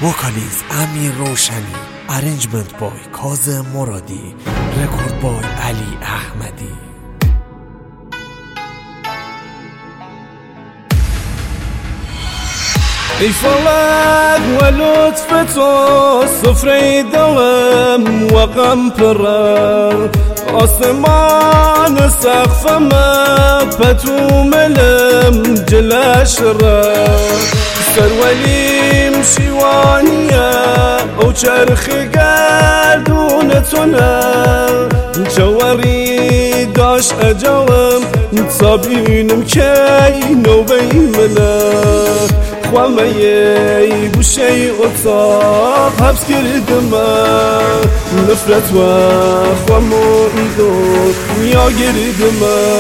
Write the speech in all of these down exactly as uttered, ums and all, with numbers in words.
وکالیز امیر روشنی، ارنجمنت بای کاظم مرادی، رکورد بای علی احمدی. ای فلک و لطف تو سفره دلم و غم پرر، آسمان سقفم پتو ملم جلش را، سرولیم شیوانیه او چرخ گردون تونه، جواری داش اجالم تابینم کی نوبی منه، خوامه ی گوشه اتاق حبس کردم نفرت و خوامو ایدو نیا گردم،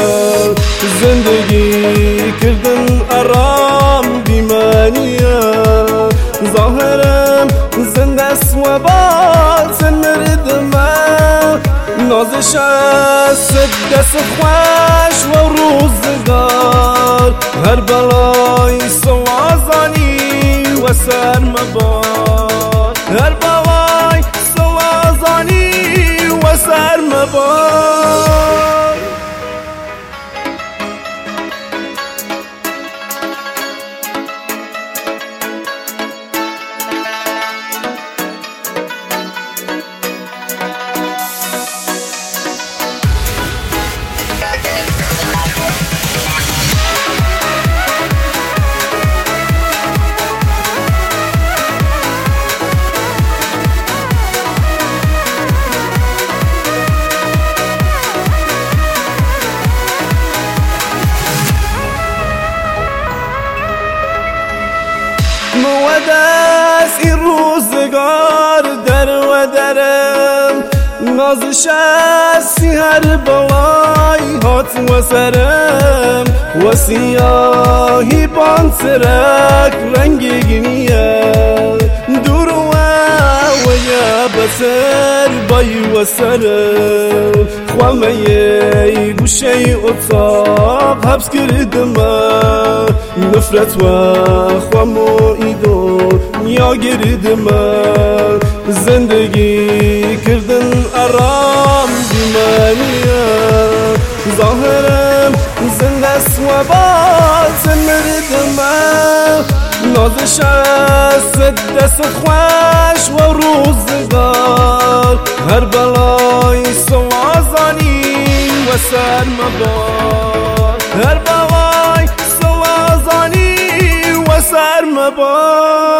زندگی کردن آرام بیمانیه، ظاهرم زنده است و باطن مردم، نازش است دست خوش و روزگار، هر بلای سوازانی و سرمبار، هر بلای سوازانی و سرمبار. مودست این روزگار در و درم، نازش است هر بلای هات و سرم، و سیاهی پانسرک رنگینیه، دور و ویا بسر بای و سرم، خوامه ی گوشه اتاق حبس کردم نفرت و خوامو ایدو نیا گردم، زندگی کردن آرام بیمانیه، ظاهرم زنده است و باطن مردم، نازش است دست خوش و روزگار، هر بلای سوازانی و سرمبار، هر بلای سوازانی و سرمبار.